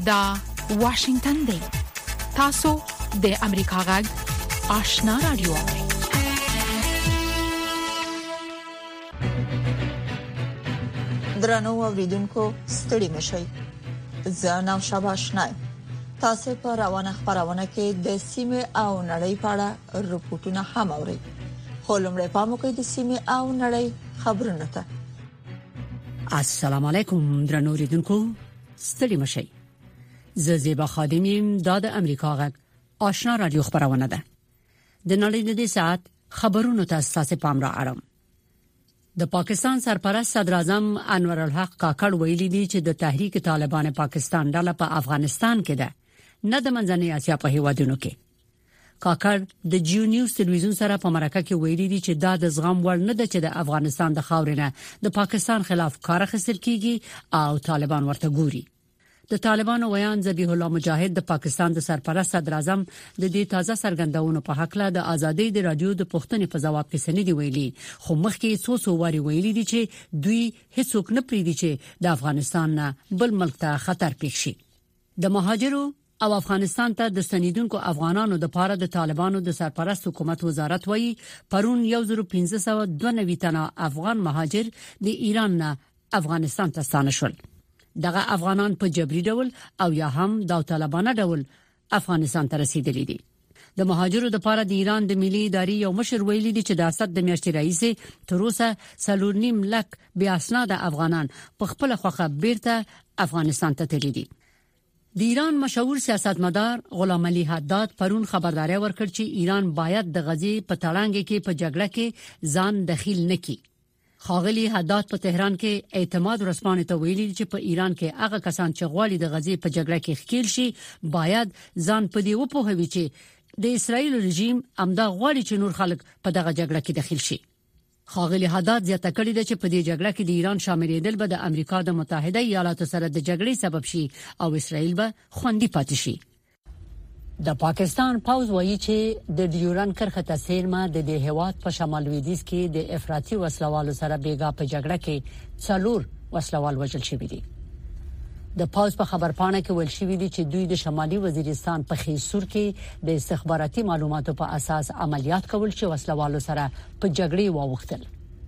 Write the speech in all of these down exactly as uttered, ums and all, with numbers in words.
دا واشنگتن دی. تاسو د امریکا غږ آشنا رادیو. درنو اوریدونکو ستړي مشئ. زه نو شابه آشنا. تاسو په روانه خبرونه کې د سیمه او نړۍ په اړه رپورټونه هم اورئ. خلومړی پامو کې د سیمه او نړۍ خبرونه ته. السلام علیکم درنو اوریدونکو ستړي مشئ. زه زیبا خادمیم د امریکا غږ آشنا رادیو خبرونه ده. د نړۍ د دې ساعت خبرونو ته اساس پام را اړم. د پاکستان سرپرست صدر اعظم انور الحق کاکړ ویلي دی چې د تحریک طالبان پاکستان ډله په افغانستان کې ده، نه د منځنۍ اسیا په هیوادونو کې. کاکړ د جیو نیوز تلویزیون سره په مرکه کې ویلي دی چې دا د زغم وړ نه ده چې د افغانستان د خاورې نه د پاکستان خلاف کار اخیستل کیږي او طالبان ورته ګوري. د طالبانو ویان ذبیح الله مجاهد د پاکستان د سرپرست صدر اعظم د دې تازه سرګندونو په حق له د ازادۍ د رادیو د پښتنې په جواب کې سندې ویلي، خو مخکې څو څو واری ویلي دي چې دوی هیڅوک نه پریدي چې د افغانستان نه بل ملک ته خطر پیښ شي. د مهاجرو او افغانستان ته د ستنیدونکو افغانانو د پاره د طالبانو د سرپرست حکومت وزارت وایي پرون یو زره پنځه سوه دوه نوي تنه افغان مهاجر د ایران نه افغانستان ته ستانه شول. دغه افغانان په جبري ډول او یا هم داوطلبانه ډول افغانستان ته رسیدلي دي. د مهاجرو د پاره د ایران د ملي ادارې یو مشر ویلي دی چې د اسد د میاشتې رئیس تر اوسه څلور نیم لک بیا اسناد افغانان په خپل خوخه بیرته افغانستان ته تللي دي. د ایران مشهور سیاستمدار غلام علي حداد پرون خبرداري ورکړ چې ایران باید د غزې په تړانګ کې په جګړه کې ځان دخیل نکړي. خاغلی حداد په تهران کې اعتماد ورسپانې ته ویلي چې په ایران کې هغه کسان چې غواړي د غزې په جګړه کې ښکیل شي باید ځان په دې وپوهوي چې د اسرایل رژیم امدا غواړي چې نور خلک په دغه جګړه کې دخیل شي. خاغلی حداد زیاته کړې ده چې په دې جګړه کې د ایران شاملېدل به د امریکا د متحده ایالاتو سره د جګړې سبب شي او اسرایل به خوندي پاتې شي. د پاکستان پوز وایي چې د ډیورن کرښه ته سیرما د دې هواد په شمال لویدیځ کې د افراطي وسلوالو سره بیګا په جګړه کې څلور وسلوال وژل شوي دي. د پوز په خبرپاڼه کې ویل شوی دی چې دوی د شمالي وزیرستان په خیسور کې د استخباراتي معلوماتو په اساس عملیات کول چې وسلوالو سره په جګړې واوښتل.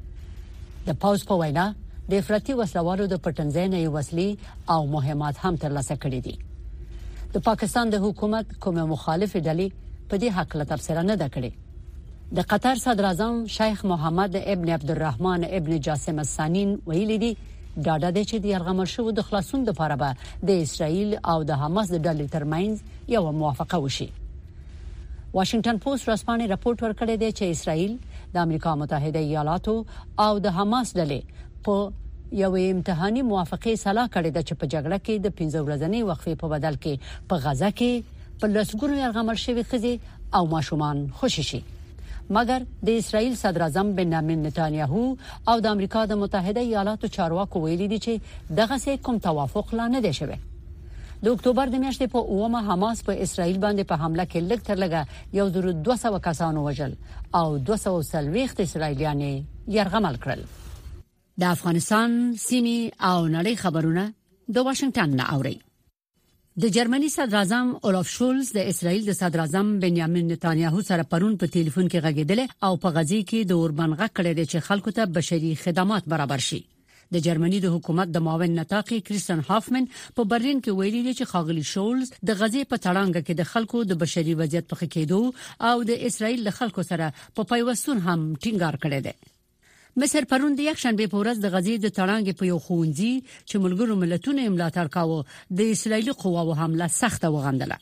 د پوز په وینا د افراطي وسلوالو د پټنځای وسلې او مهمات هم ترلاسه کړې دي. د پاکستان د حکومت کومه مخالفه ډلې په دې حق له تفسیر نه ده کړې. د قطر صدر اعظم شیخ محمد ابن عبدالرحمن ابن جاسم الثانی ویلي دي ډاډه دي چې د یرغمل شوو د خلاصون لپاره به د اسرایل او د حماس د ډلې ترمنځ یو موافقه وشي. واشنگټن پوسټ رسمانه راپورټ ورکړی دی چې اسرایل د امریکا متحده ایالاتو او د حماس ډلې په یو امتحاني موافقه صلاح کړې ده چې په جګړه کې د پنځه ورځې وقفې په بدل کې په غزا کې په لسګونو یرغمل شوی ښځې او ماشومان خوشی شي. مګر د اسرایل صدر اعظم بنیامین نتانیاهو او د امریکا د متحده ایالاتو چارواکو ویلي دي چې دغه څه کوم توافق لا نه دی شوی. د اکتوبر د میاشتې په اومه حماس په اسرایل باندې په حمله کې لږ تر لږه یو زره دوه سوه کسانو وژل او دوه سوه څلوېښت اسرایلیان یرغمل کړل. د افغانستان سیمې او نړۍ خبرونه د واشنگټن نه اوري. د جرمني صدر اعظم اولاف شولز د اسرایل د صدر اعظم بنیامین نتانیاهو سره پرون په ټلیفون کې غږیدل او په غزې کې د اوربن غږ کړی چې خلکو ته بشري خدمات برابر شي. د جرمني د حکومت د معاون نطاقي کریستن هافمن په برلین کې ویلي دی چې خاغلی شولز د غزې په تړانګ کې د خلکو د بشري وضعیت په خکېدو او د اسرایل د خلکو سره په پیوستون هم ټینګار کړی دی. مصر پرون د یکشنبه په ورځ د غزې د تړانګ په یو خونځي چې ملګرو ملتونو ملاتړ کاوه د اسرایلی قواو حمله سخته وغندله.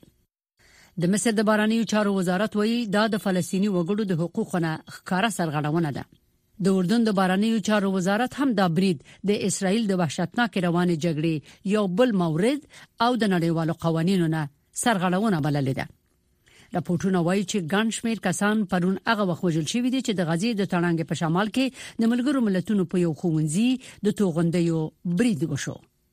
د مصر د باراني چارو وزارت وایي دا د فلسطینی وګړو د حقوقو نه ښکارا سرغړونه ده. د اردن د باراني چارو وزارت هم دا برید د اسرایل د وحشتناک روانې جګړې یو بل مورد او د نړیوالو قوانینو نه سرغړونه بللې ده. راپورټونه وایي چې ګڼ شمېر کسان پرون هغه وخت وژل شوي دي چې د غزې د تړانګ په شمال کې د ملګرو ملتونو په یو ښوونځي د توغندیو برید وشو.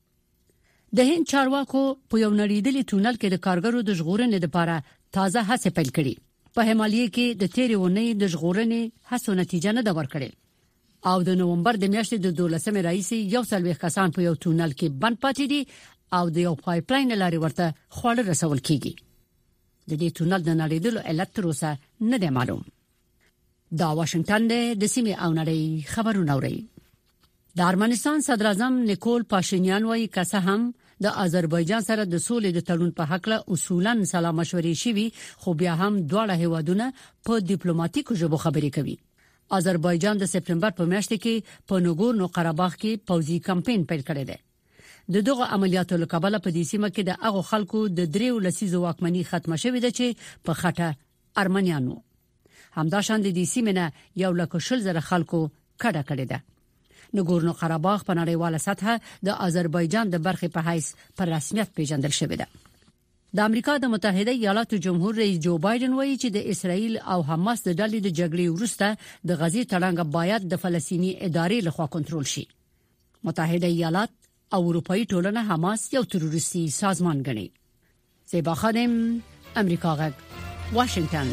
د هند چارواکو په یو نړیدلي تونل کې د کارګرو د ژغورنې لپاره تازه هڅې پیل کړې. په همالیه کې د تیرې ونې د ژغورنې هڅو نتیجه نه ده ورکړې او د نومبر د میاشتې د دولسمې رئیس یو څلوېښت کسان په یو تونل کې بند پاتې دي او د یو پایپلاین لاري ورته خواړه رسول کیږي. د دې تونل د نړیدلو علت تر اوسه نه دی معلوم. دا واشنگټن د سیمې او نړۍ خبرونه اوري. د ارمنستان صدر اعظم نیکول پاشینیان وايي که هم د آذربایجان سره د سولې د تړون په حق له اصولاً سلا مشورې شوي، خو بیا هم دواړه هیوادونه په ډیپلوماټیکو ژبو خبرې کوي. آذربایجان د سپتمبر په میاشت کې په نګورنو قرهباغ کې پوځي کمپاین پیل کړی دی. د دغه عملیاتو له کبله په دې سیمه کې د هغو خلکو د دریو لسیزو واکمنۍ ختمه شوې ده چې په خټه ارمنیانو. همداشان د دې سیمه نه یو لک شل زره خلکو کډه کړې ده. نګورنو قرهباغ په نړیواله سطحه د آذربایجان د برخې په حیث پر رسمیت پیژندل شوې ده. د امریکا د متحده ایالاتو جمهور رئیس جو بایدن وایي چې د اسرایل او حماس د ډلې د جګړې وروسته د غزې تړنګ باید د فلسطینی ادارې لخوا کنټرول شي. متحده ایالات او اروپאי ټولنه حماس یو تروریستي سازمان ګڼي. زیبا خادم، امریکا غږ، واشنگټن.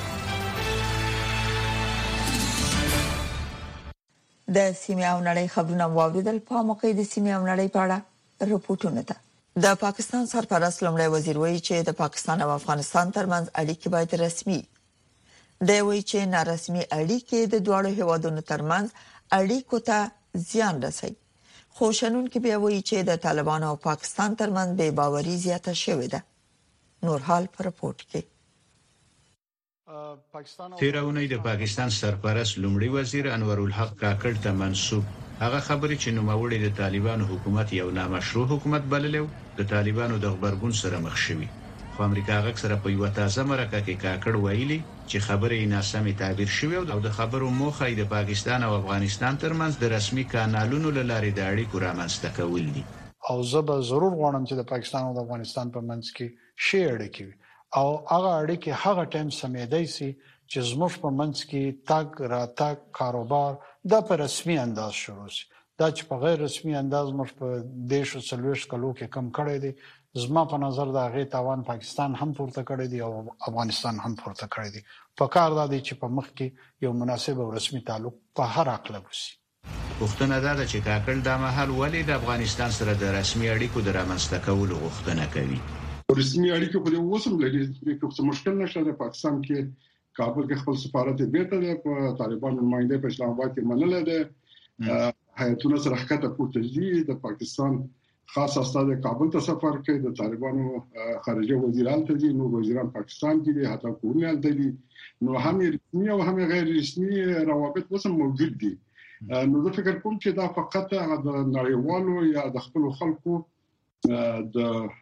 د سیمه او نړۍ خبرونه واوریدل. په موقع د سیمه او نړۍ په اړه رپورټونه ده. د پاکستان سرپرست لومړی وزیر وایي چې د پاکستان او افغانستان ترمنځ اړیکې باید رسمي. دی وایي چې نارسمي اړیکې د دواړو هیوادونو ترمنځ اړیکو ته زیان رسوي. خو شنونکي بیا وایي چې د طالبان او پاکستان ترمنځ بې باوري زیاته شوې ده. نور حال پر رپورت کې. تیرونی د پاکستان سرپرست لومړی وزیر انور الحق کاکړ ته منسوب هغه خبرې چې نوموړي د طالبانو حکومت یو نامشروع حکومت بللو د طالبانو د خبرګون سره مخ شوی. خو امریکا غږ سره په یو تازه مرکه کې کاکړ ویلي چې خبرې ناسمه تعبیر شوی او د خبرو موخه د پاکستان او افغانستان ترمنځ د رسمي کانالونو لارې د اړیکو رامنځته کول دي. او زه به ضرور غواړم چې د پاکستان او د افغانستان په منځ کې شی اړیکې وي او هغه اړیکې هغه ټایم سمېدای شي چې زموږ په منځ کې تاګ را تاګ کاروبار د په رسمي انداز شروع شي. دا چې په غیر رسمي انداز موږ په دیش او سلويش کلو کې کم کړی دی. زما په نظر دا غي تاوان پاکستان هم پورته کړی دی او افغانستان هم پورته کړی دی. په کار دا دی چې په مخ کې یو مناسب او رسمي تعلق په هر اقلب وشي. غوښتنه ده چې کاکړ د مهال ولې د افغانستان سره د رسمي اړیکو د رامنځته کولو غوښتنه کوي. رسمي اړیکو په اوسم لري چې څه مشکل نشته. د پاکستان کې کابل کې خپل سفارت بیرته د طالبان نماینده په اسلام آباد کې منل ده. هیئتونه سره حرکت پورته دي. د پاکستان خاص استاد کابل ته سفر کوي. د طالبانو خارجه وزیران ته دي. نو وزیران پاکستان کې دي، حتی کورنیل دي. نو هم رسمي او هم غیر رسمي روابط اوسم موجود دي. نو زه فکر کوم چې دا فقط د نړیوالو یا د خپل خلکو د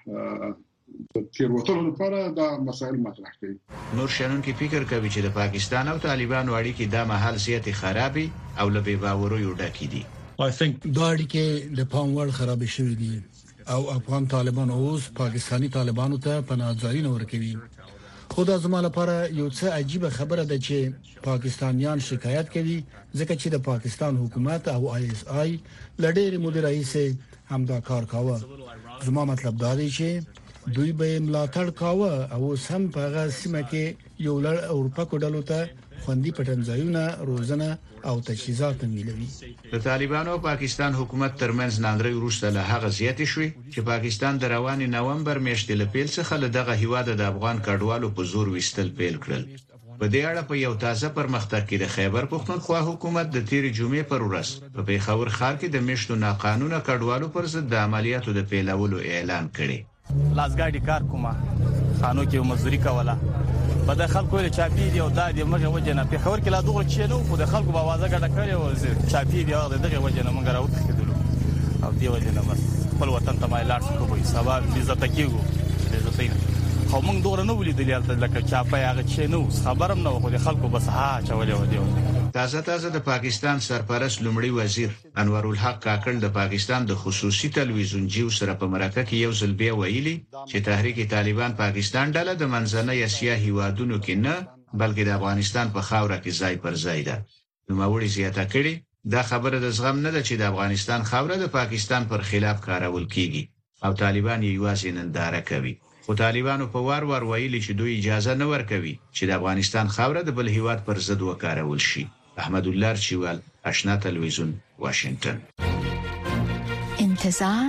تیروتلو لپاره دا مسائل مطرح کوي. نور شنونکي فکر کوي چې د پاکستان او طالبانو اړیکې د محل زیاتې خرابې او له بې باوریو ډکې دي. I think دا اړیکې د پام وړ خراب شوې دي او افغان طالبان اوس پاکستانی طالبانو ته پناهځای نه ورکوي. خدا زما لپاره یو څه عجیب خبره ده چې پاکستانیان شکایت کوي ځکه چې د پاکستان حکومت او آی اس آی لډېر مدیر رئیس هم دا کار کاوه. زما مطلب دا دی چې دوی به ملاتړ کاوه او سم په هغه سیمه کې یو لړ اروپا کوډلو ته خوندي پټنځایونه روزنه او تجهیزات ملوي. د طالبانو او پاکستان حکومت ترمنځ ناندري وروسته له هغه زیاتې شوې چې پاکستان د رواني نومبر میاشتې له پیل څخه له دغه هیواد د افغان کډوالو په زور وستل پیل کړل. په دې اړه په یو تازه پرمختګ کې د خیبر پښتونخوا حکومت د تیر جمعې پر ورځ په پیښور ښار کې د میشتو ناقانونه کډوالو پر ضد د عملیاتو د پیلولو اعلان کړي. لاسګاډي کار کومه خانو کې مزدوري کوله په د خلکو له چاپی دی او د دې مګه وجه نه په خبر کې لا دغه چي نو خو د خلکو په आवाज غټه کړي او چاپی دی او دغه وجه نه مونږ راوته کېدل او دی وجه نه بس خپل وطن ته مایلار شو کوی سبب عزت کېږو عزت نه خو مونږ دوره نه ولیدل یالته لکه چاپی هغه چي نو خبرم نه خو د خلکو بس ها چولې و دی. تازه تازه د پاکستان سرپرست لومړی وزیر انور الحق کاکړ د پاکستان د خصوصي تلویزیون جیو سره په مرکه کې یو ځل بیا ویلي چې تحریک طالبان پاکستان ډله د منځنۍ اسیا هیوادونو کې نه بلکې د افغانستان په خاوره کې ځای پر ځای ده. نوموړي زیاته کړي دا خبره د زغم نه ده چې د افغانستان خاوره د پاکستان پر خلاف کارول کیږي او طالبان یې یوازې ننداره کوي. خو طالبانو په وار وار ویلي چې دوی اجازه نه ورکوي چې د افغانستان خاوره د بل هیواد پر ضد وکارول شي. احمد الله چوال، آشنا تلویزیون، واشنگتن. انتظار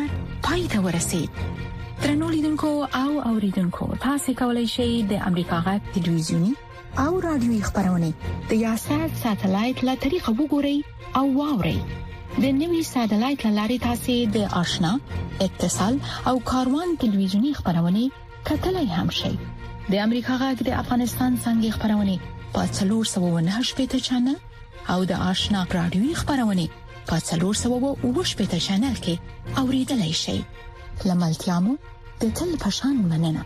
پای ته ورسید. ترنو لیدونکو او اوریدونکو تاسو کولی شئ د امریکا غږ ټلویزیونی او رادیوي خبرونه د یاشر ساتلایت له طریقو وګورئ او واورئ. د نوي ساتلایت لارې تاسو د آشنا، اتصال او کاروان ټلویزیونی خبرونه کتلای هم شئ. د امریکا غږ د افغانستان څنګه خبرونه په څلور سوه و نهه شپږ چنل او د آشنا رادیوي خبرونه په څلور سوه و اووه شپږ چنل کې اوریدلای شئ. لملتيامو د تل پشان مننه.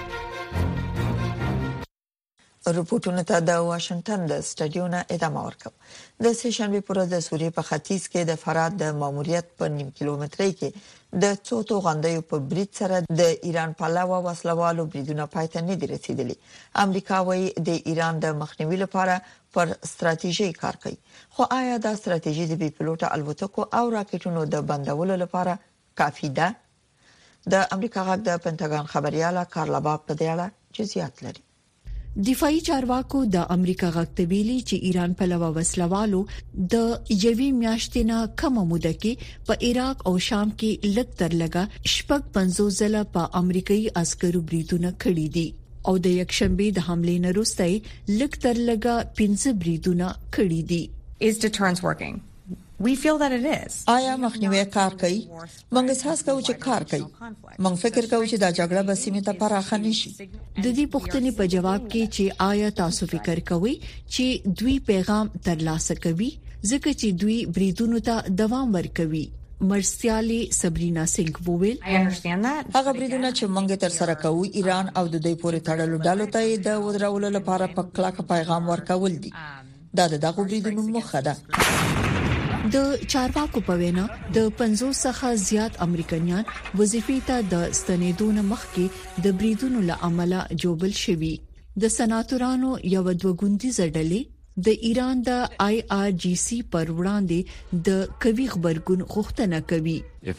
رپورټونه ته د واشنگټن د سټډیو نه ادامه ورکوم. د سیشنبه پر ورځ د سوریې په ختیځ کې د فرات د ماموریت په نیم کیلومترۍ کې د څو توغندیو په برید سره د ایران پلاوه وسلوالو بریدونه پاتې نه دي رسیدلي. امریکا وايي د ایران د مخنیوي لپاره پر ستراتیژي کار کوي. خو آیا دا ستراتیژي د بي پلوټه الوتکو او راکټونو د بندولو لپاره کافي ده؟ د امریکا غږ د پنټاګان خبرياله کارلا باب په دې اړه جزئیات لري. دفاعي چارواکو د امریکا غږ ته ویلي چې ایران په لوا وسلوالو د یوې میاشتې نه کم موده کې په عراق او شام کې لږ تر لږه شپږ پنځوس ځله په امریکایي عسکرو بریدونه کړي دي او د یکشنبه د حملې نه وروسته لږ تر لږه پنځه بریدونه کړي دي. Is deterrence working? We feel that it is. آیا مخنیوي کار کوي؟ موږ احساس کوو چې کار کوي. موږ فکر کوو چې دا جګړه به سیمه ته پراخه نشي. د دې پوښتنې په جواب کې چې آیا تاسو فکر کوئ چې دوی پیغام ترلاسه کوي ځکه چې دوی بریدونو ته دوام ورکوي؟ مرستيالي سبرینا سینګ وویل هغه بریدونه چې موږ تر سره کوو ایران او د دوی پورې تړلو ډالو ته د ودرولو لپاره په کلکه پیغام ورکول دي. دا د دغه بریدونو مخه ده. د چارواکو په وینا د پنځوس څخه زیات امریکایان وظیفې ته د ستنېدون مخکې د بریدونو له امله جوبل شوي. د سناتورانو یو دوګوندي ځړلې د ایران د آی آر جی سی پر وړاندې د کوي خبرګون غوښتنه کوي.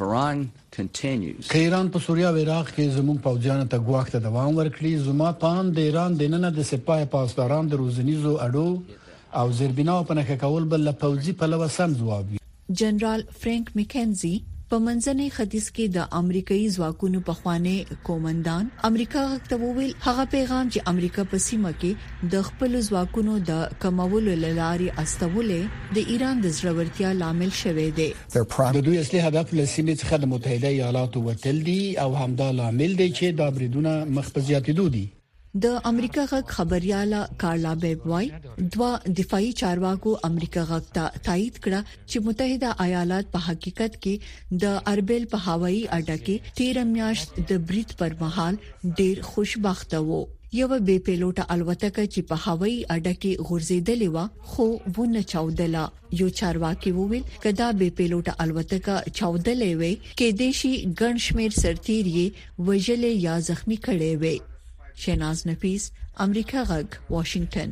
که ایران په سوریه او عراق کې زموږ پوځیانو ته ګواښ ته دوام ورکړي، زما پام د ایران د نن د سپاه پاسداران د روزنیزو اډو او زیربنا په نخښه کول بل پوځي په لور سم ځواب. جنرال فرانک میکنزي په منځني ختیځ کې د امریکایي ځواکونو په خوانې کومندان امریکا غوښته وویل هغه پیغام چې امریکا په سیمه کې د خپل ځواکونو د کمولو لاري استولې د ایران د ضرورتیا لامل شوه دی. د دوی اصلي هدف له سیمې څخه د متحده ایالاتو وټل دي او همدا لامل دی چې دا بریدونه مخ په زیاتېدو دي. د امریکا غږ خبرياله کارلا بیب وای دوا دفاعي چارواکو امریکا غږ ته تایید کړه چې متحده ایالات په حقیقت کې د اربیل په هوایي اډه کې تیرہ میاشت د برید پر مهال ډیر خوشبخته وو. یو بي پيلوټه الوتکه چې په هوایي اډه کې غورځیدلې و خو ونه چاودله. یو چارواکي وویل کدا بي پيلوټه الوتکه چاودلې وي کې دیشي ګنشمیر سرتیری وجلې یا زخمی کړي وي. شیناز نفیس، امریکا غږ، واشنگټن.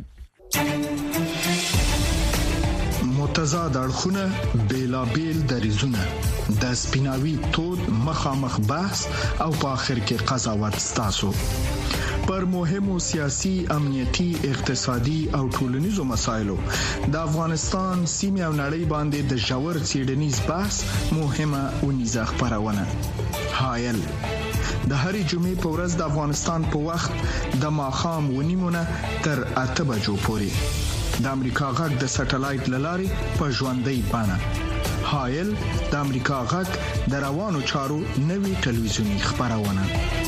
متضاد اړخونه بیلابیل دریزونه د سپیناوي تود مخامخ بحث او په اخر کې قضاوت ستاسو پر مهمو سیاسي، امنیتي، اقتصادي او ټولنیزو مسایلو د افغانستان سیمه او نړۍ باندې د ژور څېړنیز بحث مهمه ونیزه خبرونه. هایل د هرې جمعې په ورځ د افغانستان په وخت د ماښام ونیمونه تر اته بجو پورې د امریکا غږ د سټلایټ لاري په ژوندۍ بڼه. هایل د امریکا غږ د روانو چارو نوي ټلویزیونی خبرونه.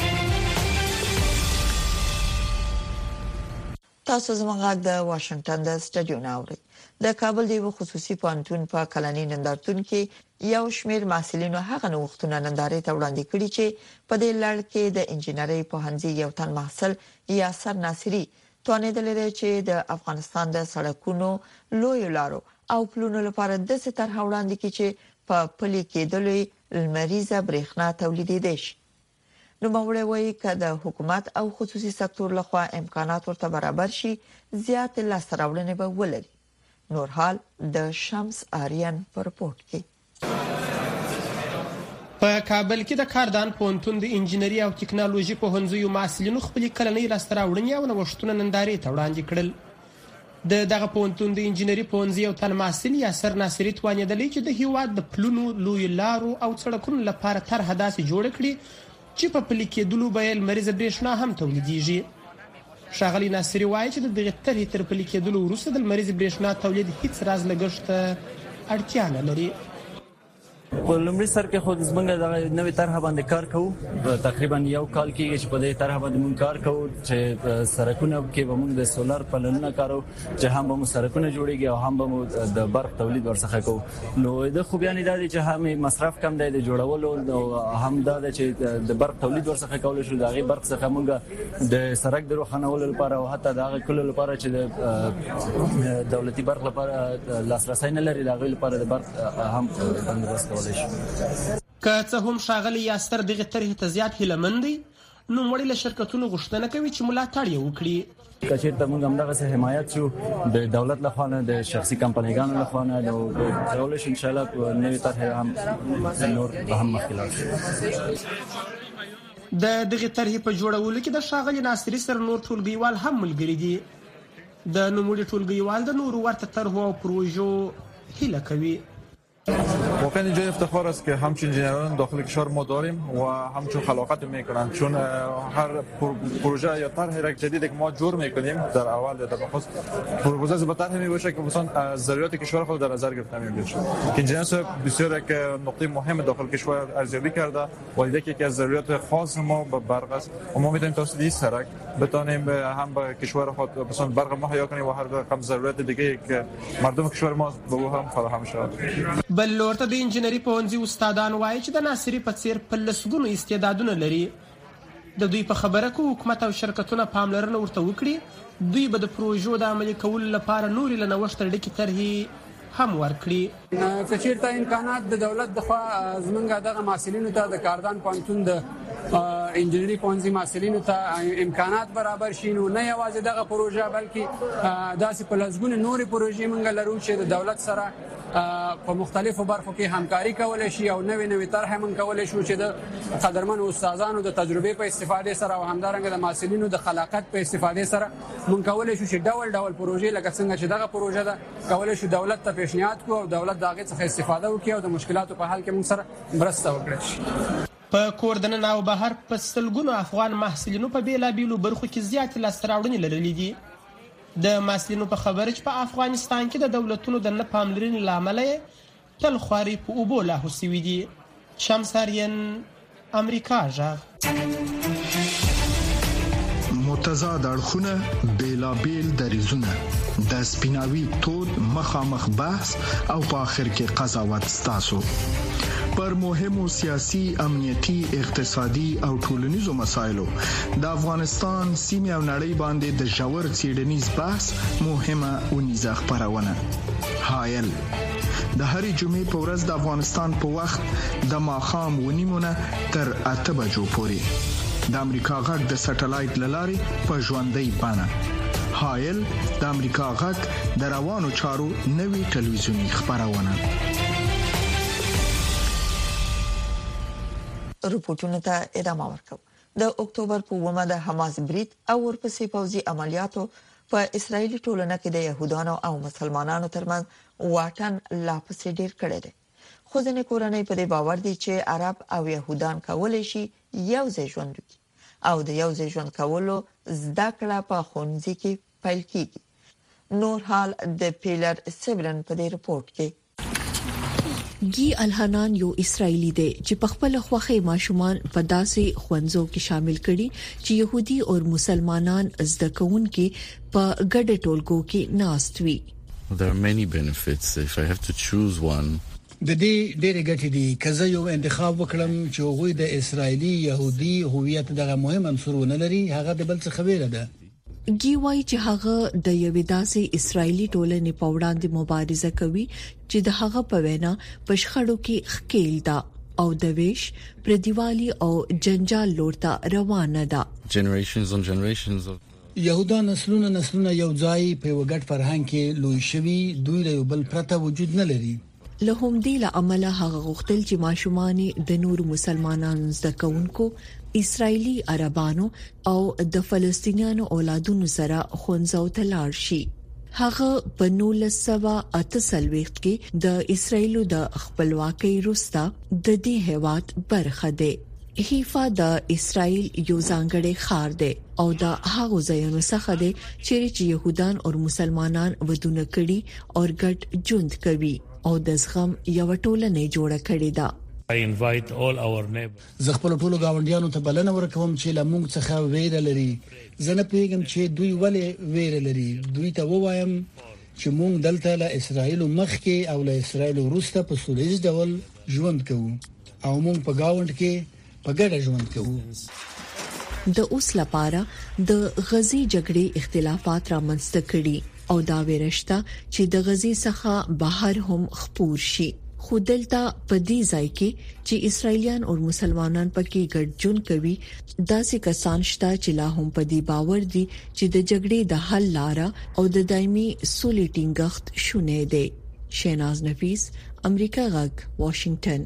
تاسو زموږ غږ د واشنگټن د سټډیو نه اورئ. د کابل دی خصوصي پوهنتون په کلنۍ نندارتون کې یو شمېر محصلینو هغه نوښتونه نندارې ته وړاندې کړي چې په دې لړ کې د انجنیري پوهنځي یو تن محصل یاسر ناصری توانیدل لري چې د افغانستان د سړکونو لوی لارو او پلونو لپاره د ستر وړاندې کې چې په پلي کېدلې لمریزه برېښنا تولیدېدل شي. نو موږ وایي چې د حکومت او خصوصي سکتور لخوا امکانات ورته برابر شي زیات لاسته به ولري. نور حال د شمس آریان پر رپورت کې په کابل کې د کاردان پوهنتون د انجنیري او ټکنالوژي پوهنځیو محصلینو خپل کلنۍ لاسته راوړنې او نوښتونه نندارې ته وړاندې کړل. د دغه پونتون د انجنیري پونځي او تن محصل یاسر ناصری توانیدلی چې د هیواد د پلونو لوی لارو او سړکونو لپاره طرح داسې جوړ کړي چې په پلي کېدلو به لمریزه برېښنا هم تولیدېږي. ښاغلي ناصری وایي چې د دغه طرحې تر پلي کېدلو وروسته د لمریزې برېښنا تولید هیڅ راز لګښت ته اړتیا نه لري. په لومړي سر کې خو زمونږ د نوې طرحه باندې کار کوو. تقریبا یو کال کېږي چې په دې طرحه باندې مونږ کار کوو چې سرکونه کې به مونږ د سولر پنلونه کارو چې هم به مو سرکونه جوړيږي او هم به مو د برق تولید ورڅخه کوو. نو د خوبیان دا دي چې هم مصرف کم دی د جوړولو او هم دا چې د برق تولید ورڅخه کول شو. د هغه برق څخه مونږ د سرک د روښانولو لپاره او حتی د هغه کولو لپاره چې د دولتي برق لپاره لاسرسي نه لري د هغه لپاره د برق هم بندوبست که څه هم ښاغلي یاسر دغه طرحې ته زیات هیلهمند دی، نو وړي له شرکتونو غوښتنه کوي چې ملاتړ یې وکړي. که چېرته موږ همدغسې حمایت شو د دولت لخوا نه د شخصي کمپنیګانو لخوا نه نو کولی شو انشاءالله په نوې طرحې هم نور به هم مخکې لاړ شو. د دغې طرحې په جوړولو کې د ښاغلي ناصري سره نور ټولګیوال هم ملګري دي. د نوموړي ټولګیوال د نورو ورته طرحو او پروژو هیله کوي. واقعا اینجا افتخار است که همچین انجینران داخل کشور ما داریم و همچون خلاقت میکنن، چون هر پروژه یا طرح یک جدید که ما جور میکنیم در اول در نخست پروژه به طرح میباشه که مثلا ضروریات کشور خود در نظر گرفته میشه. که انجینران صاحب بسیار یک نقطه مهم داخل کشور ارزیابی کرده و دیده که یکی از ضروریات خاص ما به برق است و ما میتونیم توسط این سرک بتونیم هم به کشور خود مثلا برق مهیا کنیم و هر رقم ضرورت دیگه که مردم کشور ما به او هم فراهم شود. بل لورته د انجنیري پوهنځي استادان وایي چې د ناصری په څیر په لسګونو استعدادونه لري. د دوی په خبره کې حکومت او شرکتونه پاملرنه ورته وکړي، دوی به د پروژو د عملي کولو لپاره نورې له نوښت ډکې طرحې هم ورکړي. که چېرته امکانات د دولت د خوا زمونږ دغه محصلینو ته د کاردان پوهنتون د انجنیري پوهنځي محصلینو ته امکانات برابر شي، نو نه یوازې دغه پروژه بلکې داسې په لسګونو نورې پروژې موږ لرو چې د دولت سره په مختلفو برخو کې همکاري کولای شي او نوې نوې طرحې موږ کولای شو چې د قدرمنو استادانو د تجربې په استفادې سره او همدارنګه د محصلینو د خلاقت په استفادې سره موږ کولای شو چې ډول ډول پروژې لکه څنګه چې دغه پروژه ده کولای شو دولت ته پیشنهاد کړو او دولت د هغې څخه استفاده وکړي او د مشکلاتو په حل کې موږ سره مرسته وکړي شي. په کور دننه او بهر په سلګونو افغان محصلینو په بیلابیلو برخو کې زیاتې لاسته راوړنې لرلې دي. د محصلینو په خبره چې په افغانستان کې د دولتونو د نه پاملرنې له امله تل خواري په اوبو لاهو سوي دي. شمساریان، امریکا غږ. متضاد اړخونه، بیلابیل دریځونه، د سپیناوي تود مخامخ بحث او په اخر کې قضاوت ستاسو پر مهمو سیاسي، امنیتي، اقتصادي او ټولنیزو مسایلو د افغانستان سیمه او نړۍ باندې د ژور څېړنیز بحث مهمه اونیزه خبرونه. هایل د هرې جمعې په ورځ د افغانستان په وخت د ماښام ونیمونه تر اته بجو پورې د امریکا غږ د سټلایټ لارې په ژوندۍ بڼه. هایل د امریکا غږ د روانو چارو نوي ټلویزیونی خبرونه. رپورټونو ته ادامه ورکوم. د اکتوبر په اوومه د حماس برید او ورپسې پوځي عملیاتو په اسرایلی ټولنه کې د يهودانو او مسلمانانو ترمنځ واټن لا پسې ډیر کړی دی. خو ځینې کورنۍ په دې باور دي چې عرب او يهودان کولای شي یو ځای ژوند وکړي او د یو ځای ژوند کولو زده کړه په ښوونځي کې پیل کیږي. نور حال د پیلر سیبرن په دې رپورت کې. گی الحنان یو اسرایلی دی چې په خپل خوخه ماشومان په داسې خوندزو کې شامل کړي چې يهودي او مسلمانان زده کوونکي په ګډه ټولګو کې ناست وي. There are many benefits if I have to choose one. د دې ډېرې ګټې دي که زه یو انتخاب وکړم چې هغوی د اسرایلی يهودي هویت دغه مهم عنصرونه لري، هغه د بل څه خبره ده. گی وای چې هغه د یوې داسې اسرایلی ټولنې په وړاندې مبارزه کوي چې د هغه په وینا په شخړو کې ښکیل ده او د ویش پردیوالي او جنجال لورته روانه ده. Generations on generations of يهودان نسلونه نسلونه یو ځای په وګړ فرهنګ کې لوی شوي، دوی له بل پرته وجود نه لري. له هم دی له عمله هغه غوښتل چې ماشومان د نور مسلمانانو زده کوونکو، اسرایلی عربانو او د فلسطینیانو اولادونو سره خونځو ته لاړ شي. هغه په نولس سوه اته څلوېښت کې د اسرایلو د خپلواکۍ وروسته د دې هیواد برخه ده. حیفا د اسرایل یو ځانګړی ښار دی او د هغو ځایونو څخه دی چې يهودان او مسلمانان ودونه کړي او ګډ ژوند کوي او د زغم یو ټولنه جوړه کړې ده. I invite all our neighbors. زه خپل ټولو گاونډیانو ته بلنه ورکوم چې لمونږ څخه ویره لري. زه نه پیګم چې دوی ولې ویره لري. دوی ته وایم چې موږ دلته له اسرایل مخکې او له اسرایل وروسته په سولېز ډول ژوند کوو او موږ په گاوند کې په ګډه ژوند کوو. د اوس لپاره د غزي جګړې اختلافات رامنځته کړي او دا ورشته چې د غزي څخه بهر هم خپور شي. خو دلته په دې ځای کې چې اسرایلیان او مسلمانان پکې ګډ ژوند کوي داسې کسان شته چې لا هم په دې باور دي چې د جګړې د حل لاره او د دایمي سولې ټینګښت شونه دي. شیناز نفیس، امریکا غږ، واشنگټن.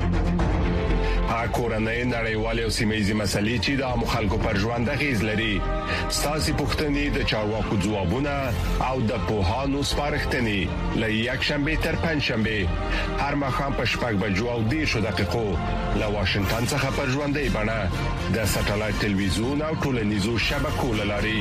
کورنۍ نړیوالې او سیمه‌یزې مسلې چې د مخالکو پر ژوند غیز لري ساسي پښتنې د چارواکو ځوابونه او د پوهانو سپارښتنې له یک شنبه تر پنځ شنبه هر مخام په شپږ بجو او دیرشو دقیقو له واشنگټن څخه پر ژوندۍ بڼه د ساتلایت ټلویزیون او ټولنیزو شبکو لاري.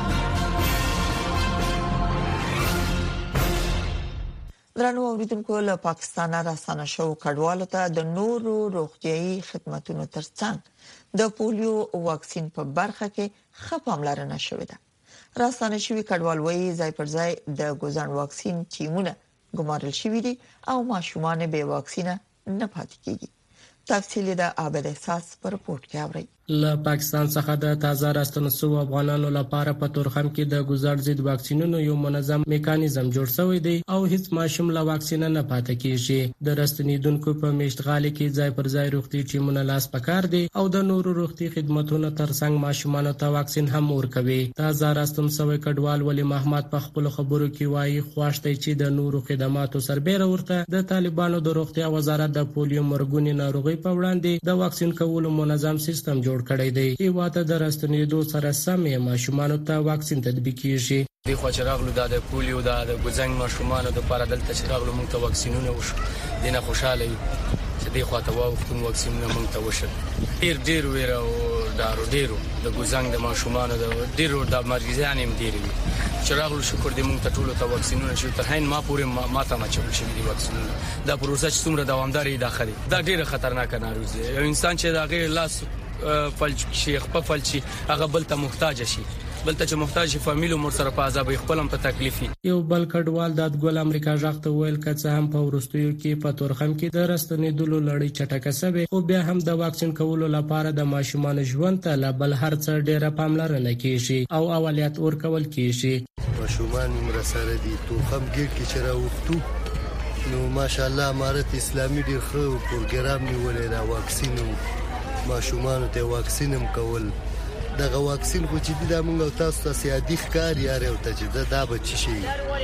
درنو اوریدونکو له پاکستان راستانه شو کډوالو ته د نورو روغتيایي خدماتو ترڅنګ د پولیو واکسین په برخه کې ښه پاملرنه شوې ده. راستانه شوی کډوال وایي ځای پر ځای د ګوزن واکسین ټیمونه ګمارل شوی دي او ماشومان به واکسینه نه پاتې کیږي. تفصیل د عابد احساس پر رپورت کې اوري. له پاکستان څخه د تازه راستنو سو افغانانو لپاره په تورخم کې د ګزار ضد واکسینونو یو منظم میکانیزم جوړ شوی دی او هیڅ ماشوم له واکسین نه پاتې کیږي. د راستنیدونکو په میشتغالي کې ځای پر ځای روغتي ټیمونه لاس پکار دي او د نورو روغتي خدماتو ترڅنګ ماشومان ته واکسین هم ورکوي. تازه راستم سوی کډوال ولی محمد په خپل خبرو کې وایي خواشته چې د نورو خدماتو سربېره ورته د طالبانو د روغتي وزارت د پولیو مرګونی ناروغي په وړاندې د واکسین کولو منظم سیستم جوړ کړی دی. هیواته د راستنیدو سره سم ماشومان ته واکسین تطبیق کیږي. دی خو چې راغلو د پولیو د ګوزنګ ماشومان د لپاره دلته چې راغلو موږ ته واکسینونه وشو. دینه خوشاله یو چې دی خو ته واکسین واکسینونه موږ ته وشو. ډیر ډیر ویره او دارو ډیرو د ګوزنګ د ماشومان د ډیرو د مرګزیان هم ډیر چې راغلو شکر دې موږ ته ټول ته واکسینونه شو. تر هین ما پورې ما ته ما چول شي دي واکسینونه. دا پروسه چې څومره دوامداري داخلي دا ډیره خطرناکه ناروغي دی. یو انسان چې دا غیر لاس فلج شیخ په فلچي هغه بل ته محتاج شي بلته چې محتاج فامیل مر سره په عذاب خپلم په تکلیفي. یو بل کډوال د ګل امریکا ژغته ویل کڅ هم په ورستیو کې په تورخم کې د راستنیدلو لړۍ چټکه سوي او بیا هم د واکسین کولو لپاره د ماشومان ژوند ته لا بل هر څه ډیره پاملرنه کیږي او اولیت ورکول کیږي. ماشومان مر سره دي تورخم ګډ کې چې راوختو نو ماشاءالله امارت اسلامي ډیر ښه پروګرام نیولې دا واکسین ماشومان ته واکسین هم کول. دغه واکسین خو چې د موږ او تاسو ته سیادي ښکار یاره او ته چې دا بچی شي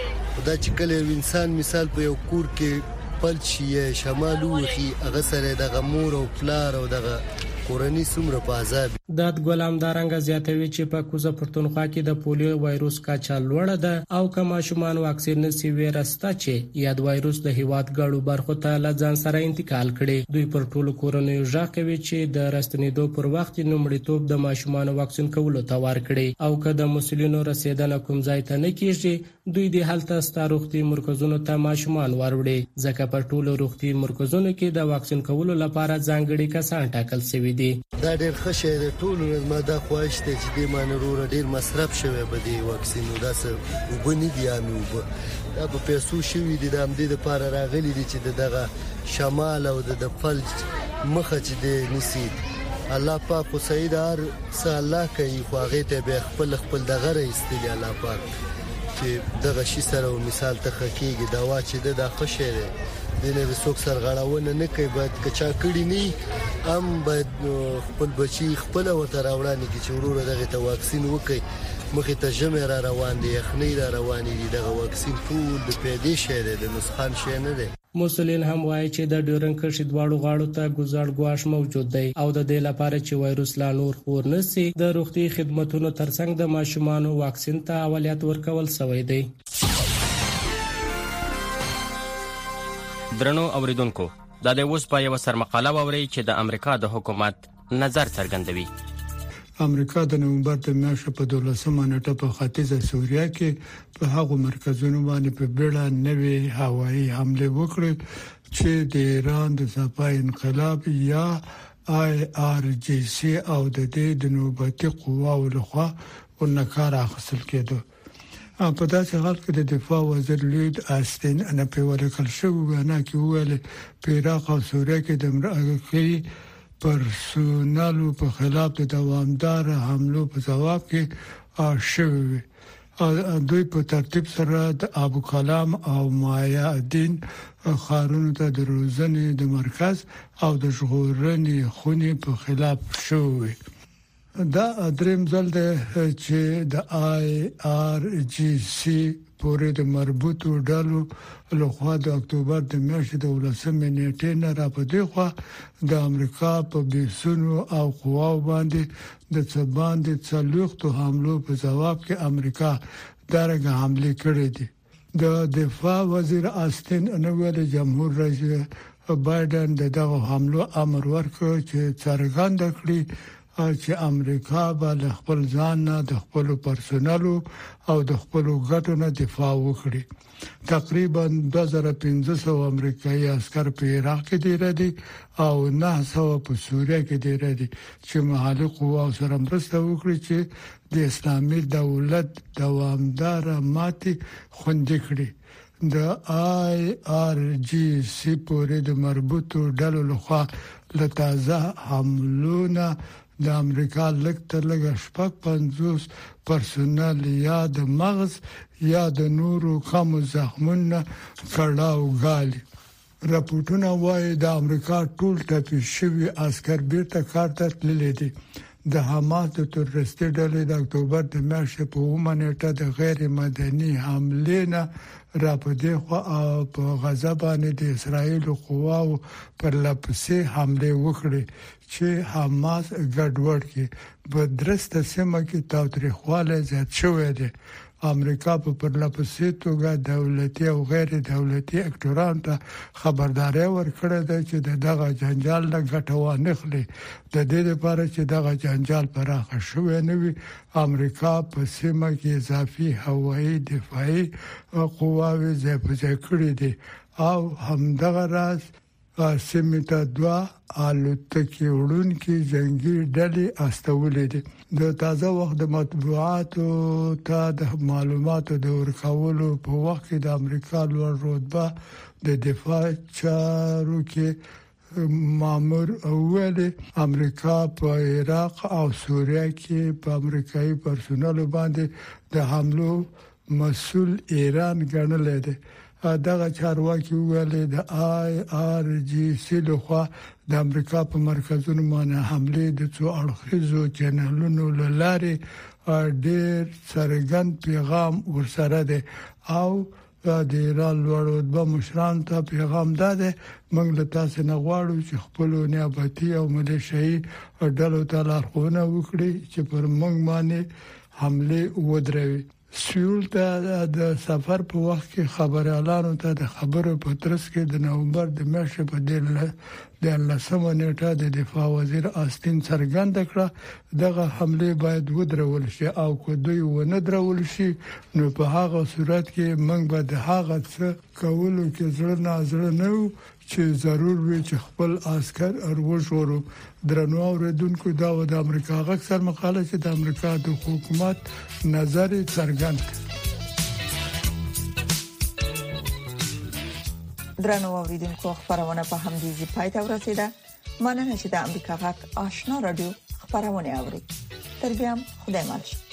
دا چې کله انسان مثال په یو کور کې پلچي شمال وخی هغه سره دغه مور او پلار او دغه کورنۍ سمره په عذاب. د ګلام دارنګ زیاتوي چې په کوزه پښتونخوا کې د پولیو وایروس کچا لوړه ده او کما شومان واکسین نسی ویرستا چې یاد وایروس د هیواد غړو برخو ته لځان سره انتقال کړي. دوی پر ټولو کورنۍ ژغ کوي چې د راستنیدو پر وخت نومړیتوب د ماشومان واکسین کولو ته ور کړي او که د مسولینو رسیدنه کوم ځای ته نه کیږي دوی د حالت ستاروختي مرکزونو ته ماشومان وروړي. ځکه په ټولو روغتي مرکزونو کې د واکسین کولو لپاره ځانګړي کسان ټاکل شوي دي. دا ډېر ښه شی دی. ټول ما دا خواهش ته چې د مانورو ډېر مصرف شوی به دی واکسین دا څه وبني دی امي وب دا په پیسو شوی دي د امدې لپاره راغلي دي چې دغه شمال او د فلج مخه چې دی نسی الله پاک خو سیدار څه الله کوي خو هغه ته به خپل خپل دغه رئیستلی الله پاک چې دغه شي سره مثال ته حقيقي دا وا چې د خوشی دی دنه وسوک سرغړاونه نه کوي باید کچا کړی نه هم باید خپل بچي خپل ورته راوړانه کی چې ورور دغه ته واکسین وکړي مخه ته جمع را روان دي یخنی را روان دي دغه واکسین ټول د پیدې شه د نسخان شه نه دي. مسولین هم وایي چې د ډیورنډ کرښې دواړو غاړو ته ګزار ګواښ موجود دی او د دې لپاره چې وایروس لا نور خور نشي د روغتي خدماتو ترڅنګ د ماشومانو واکسین ته اولویت ورکول شوی دی. درنو اوریدونکو دا د اوس په یو سرمقاله ووري چې د امریکا د حکومت نظر څرګندوي. امریکا د نومبر د میاشتې په دولسمه نیټه په ختیځه سوریه کې په هغو مرکزونو باندې په بیړه نوې هوایي حمله وکړه چې د ایران د صفای انقلاب یا آی آر جی سی او د دې د نوبتي قواو لخوا ورنکار اخیستل کېده. په داسې حال کې د دفاع وزیر لوید آستین ان په ورکل شو غنا کې ویل په عراق او سوریه کې د امریکایي پرسونالو په خلاف د دوامدار حملو په جواب کې شوی دوی په ترتیب سره د ابو کلام او مایا الدین خارونو ته د روزنې د مرکز او د ژغورنې خونې په خلاف شوی. دا دریم ځل دی چې د آی آر جی سی پورې د مربوطو ډلو لخوا د اکتوبر د میاشتې د ولسمې نیټې نه را پدې خو د امریکا په بیسونو او قواو باندې د څبان د څلوختو حملو په جواب کې امریکا درګه حمله کړې دي. د دفاع وزیر آستین انویل جمهور رئیس بایدن دغه حملو امر ورکړ چې څرګند کړي چې امریکا به خپل ځان نه د خپل پرسونالو او د خپل ګټو نه دفاع وکړي. تقریبا دوه زره پنځه سوه امریکایي عسكر په عراق کې دي ردي او نه سوه په سوریه کې دي ردي چې محلي قواو سره مرسته وکړي چې د اسلامي دولت دوامدار ماتي خوندې کړي. د آی آر جی سی پورې د مربوطو ډلو لخوا له تازه حملونو د امریکا لږ تر لږه شپږ پنځوس پرسونل یا د مغز یا د نورو کم زخمونو کړهو غالي. راپورټونه وايي د امریکا ټول ټپي شوی عسكر بیرته کار ته تللي دي. د حماس د تروریستي ډلې د اکتوبر د میاشتې په اومه نیټه د غیر مدني حملې نه را پدې خو او په غزا باندې د اسرایل قواو پر لپسې حمله وکړي چې حماس ګډوډ کړي. په درسته سیمه کې تاوتریخواله زیات شوې ده. امریکا په پرلپسې توګه دولتي او غیر دولتي اکټورانو ته خبرداري ورکړه ده چې دغه جنجال نه ګټه وانخلي. د دې لپاره چې دغه جنجال پراخه شوی نه وي امریکا په سیمه کې اضافي هوایي دفاعي قواوې ځای کړې دي او همدغه راز سیمه ته دوا الوتکې وړونکي جنگي ډلې استولې دي. د تازه وخت د مطبوعاتو ته د معلوماتو د ورکولو په وخت کې د امریکا لوړ رتبه د دفاع چارو کې مامور اول امریکا په عراق او سوریه کې په امریکایي پرسونل باندې د حملو مسؤل ایران ګڼل دي. دغه چارواکي ویل د آی آر جی سی لخوا د امریکا په مرکزونو باندې حمله د څو اړخیزو چینلونو لاره ډېر څرګند پیغام ورسره ده او د ایران لوړ مشران ته پیغام ده موږ له تاسو نه غواړو چې خپل نیابتي او ملیشيي ډلو ته لارښوونه وکړي چې پر موږ باندې حمله ودروي. سیول ته د سفر په وخت کې خبريالانو ته د خبرو په ترڅ کې د نومبر د میاشتې په دېرلسمه د لسمه نیټه د دفاع وزیر آستین څرګنده کړه دغه حمله باید ودرول شي او که دوی ونه درول شي نو په هغه صورت کې موږ به د هغه څه کولو کې زړه نازړه نه و چې ضرور وي چې خپل عسكر اروژورو. درنو اوریدونکو دا و د امریکا غږ سر مقاله چې د امریکا د حکومت نظر څرګند. درنو اوریدونکو خبرونه په همدې ځای پای ته ورسیده. مننه چې د امریکا غږ آشنا رادیو خبرونه اوري. تر بیا خدای مالشه.